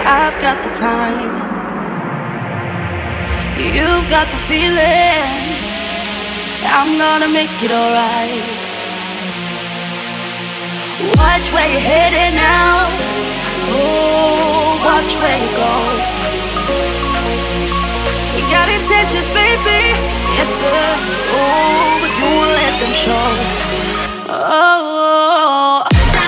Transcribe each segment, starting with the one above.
I've got the time. You've got the feeling. I'm gonna make it alright. Watch where you're headed now. Oh, watch where you go. You got intentions, baby. Yes, sir. Oh, but you won't let them show. Oh.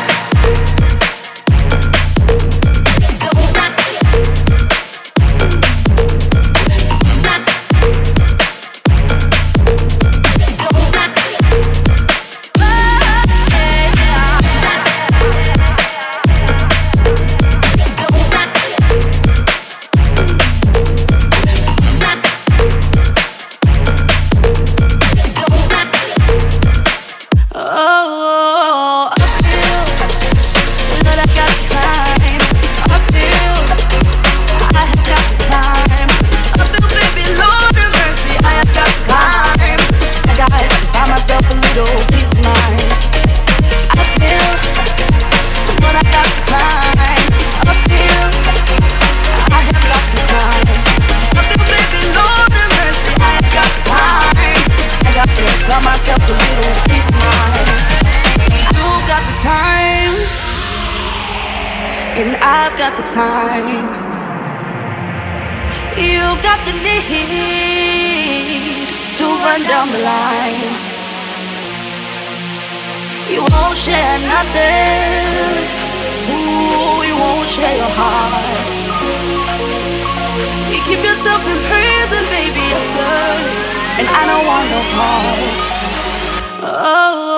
And I've got the time. You've got the need to run down the line. You won't share nothing. Ooh, you won't share your heart. You keep yourself in prison, baby, yes sir. And I don't want no part. Oh.